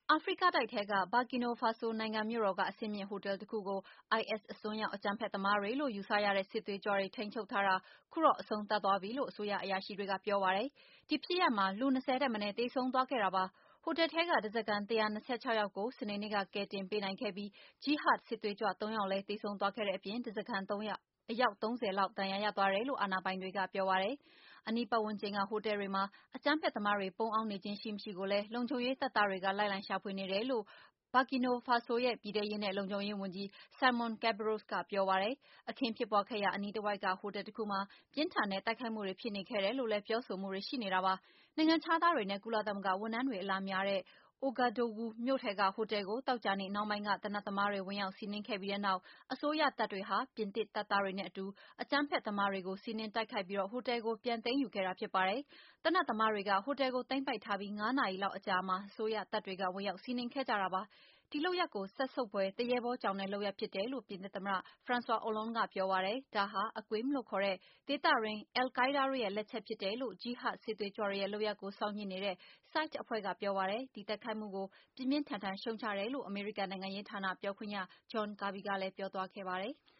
အာဖရိကတိုက်ထဲက ဘာကီနိုဖာဆိုနိုင်ငံမြို့တော်က အဆင့်မြင့်ဟိုတယ်တခုကို IS အစွန်းရောက်အကြမ်းဖက်သမားတွေလို့ ယူဆရတဲ့ စစ်သွေးကြွတွေ ထိန်းချုပ်ထားတာ ခုတော့ အဆုံးသတ်သွားပြီလို့ အစိုးရအရာရှိတွေက ပြောပါတယ်။ ဒီဖြစ်ရပ်မှာ လူ 20 ထက်မနည်း သေဆုံးသွားခဲ့တာပါ။ ဟိုတယ်ထဲက ဓားစာခံ ၁၂၆ ယောက်ကို စနေနေ့က ကယ်တင်ပေးနိုင်ခဲ့ပြီး ဂျီဟတ်စစ်သွေးကြွ ၃ ယောက်လည်း သေဆုံးသွားခဲ့တဲ့အပြင် ဓားစာခံအယောက် ၃၀ လောက် ဒဏ်ရာရသွားတယ်လို့ အာဏာပိုင်တွေက ပြောပါတယ်။ အနီးပတ်ဝန်းကျင်က ဟိုတယ်တွေမှာ အကြမ်းဖက်သမားတွေ ပုန်းအောင်းနေခြင်း ရှိမရှိကိုလည်း လုံခြုံရေးတပ်သားတွေက လိုက်လံရှာဖွေနေတယ်လို့ ဘာကီနိုဖာဆိုရဲ့ ပြည်ထဲရေးနဲ့ လုံခြုံရေးဝန်ကြီး Simon Cabros က ပြောပါတယ်။ အခင်းဖြစ်ပွားခဲ့ရာ အနီးတဝိုက်က ဟိုတယ်တခုမှာ ပြင်းထန်တဲ့ တိုက်ခိုက်မှုတွေ ဖြစ်နေခဲ့တယ်လို့လည်း ပြောဆိုမှုတွေ ရှိနေတာပါ။ နိုင်ငံခြားသားတွေနဲ့ ကုလသမဂ္ဂဝန်ထမ်းတွေ အလာများတဲ့ Ouagadougou မြို့ထဲက ဟိုတယ်ကို သောကြာနေ့နှောင်းပိုင်းက သေနတ်သမားတွေ ဝင်ရောက်စီးနင်းခဲ့ပြီးနောက် အစိုးရတပ်တွေဟာ ပြင်သစ်တပ်သားတွေနဲ့အတူ အကြမ်းဖက်သမားတွေကို စီးနင်းတိုက်ခိုက်ပြီး ဟိုတယ်ကို ပြန်သိမ်းယူခဲ့တာဖြစ်ပါတယ်။ သေနတ်သမားတွေက ဟိုတယ်ကို သိမ်းပိုက်ထားပြီး ၅ နာရီလောက်အကြာမှာ အစိုးရတပ်တွေက ဝင်ရောက်စီးနင်းခဲ့ကြတာပါ။ ဒီလုပ်ရပ်ကို စက်ဆုပ်ဖွယ် သူရဲဘောကြောင်တဲ့ လုပ်ရပ်ဖြစ်တယ်လို့ ပြင်သစ်သမ္မတ Francois Hollande က ပြောပါတယ်။ ဒါဟာ Aqim လို့ခေါ်တဲ့ ဒေသတွင်း အယ်လ်ကိုင်းဒါးတို့ရဲ့ လက်ချက်ဖြစ်တယ်လို့ ဂျီဟတ်စစ်သွေးကြွတွေရဲ့ လုပ်ရပ်ကို စောင့်ကြည့်နေတဲ့ SITE အဖွဲ့က ပြောပါတယ်။ ဒီတိုက်ခိုက်မှုကို ပြင်းပြင်းထန်ထန် ရှုတ်ချတယ်လို့ အမေရိကန်နိုင်ငံခြားရေးဌာန ပြောခွင့်ရ John Kirby ကလည်း ပြောသွားခဲ့ပါတယ်။